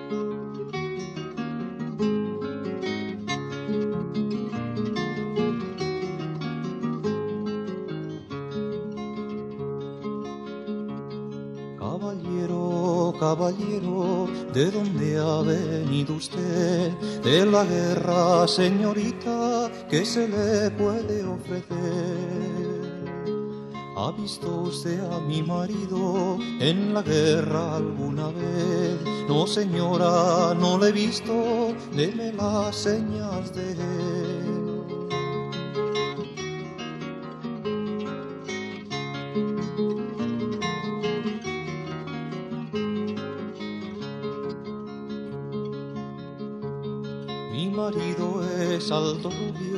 Caballero, caballero, ¿de dónde ha venido usted? De la guerra, señorita, ¿qué se le puede ofrecer? ¿Ha visto usted a mi marido en la guerra alguna vez? No, señora, no le he visto, deme las señas de él. Mi marido es alto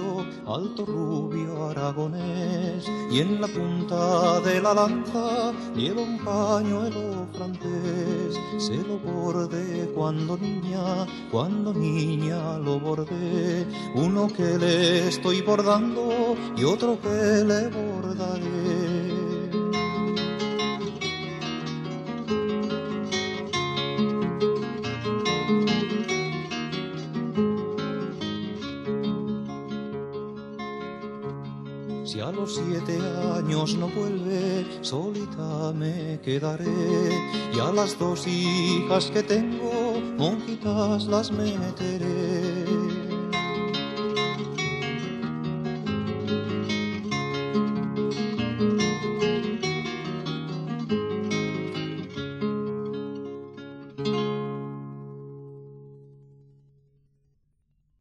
rubio aragonés, y en la punta de la lanza lleva un pañuelo francés. Se lo bordé cuando niña lo bordé, uno que le estoy bordando y otro que le bordaré. Si a los 7 años no vuelve, solita me quedaré, y a las 2 hijas que tengo, monjitas las meteré.